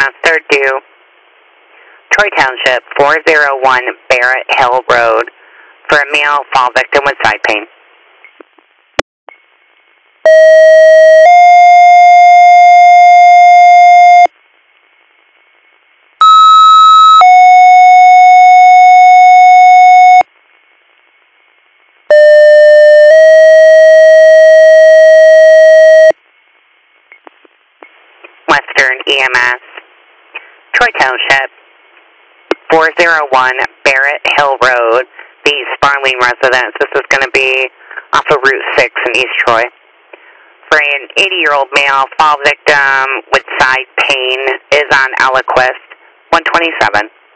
EMS, third due, Troy Township, 401 Barrett Hill Road, for a male fall victim with side pain. Western EMS, Troy Township, 401 Barrett Hill Road, the Sparling residence. This is going to be off of Route 6 in East Troy. For an 80-year-old male fall victim with side pain is on Aliquist, 127.